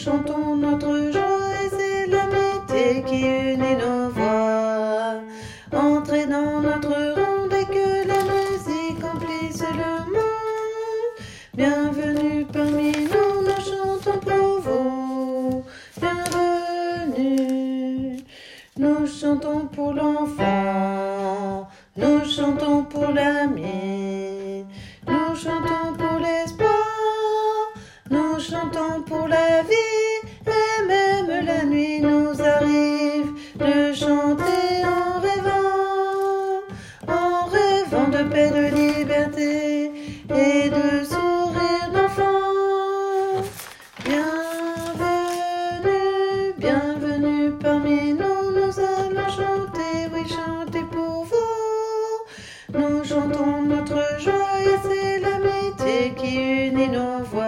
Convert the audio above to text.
chantons notre joie et c'est l'amitié qui unit nos voix. Entrez dans notre ronde et que la musique emplisse le monde. Bienvenue parmi nous, nous chantons pour vous. Bienvenue, nous chantons pour l'enfant, nous chantons pour l'ami, nous chantons pour l'espoir, nous chantons pour la vie, et même la nuit nous arrive de chanter en rêvant de paix, de liberté et de sourire d'enfant. Bienvenue, bienvenue parmi nous, nous allons chanter, oui chanter pour vous. Nous chantons notre joie et c'est l'amitié qui unit nos voix.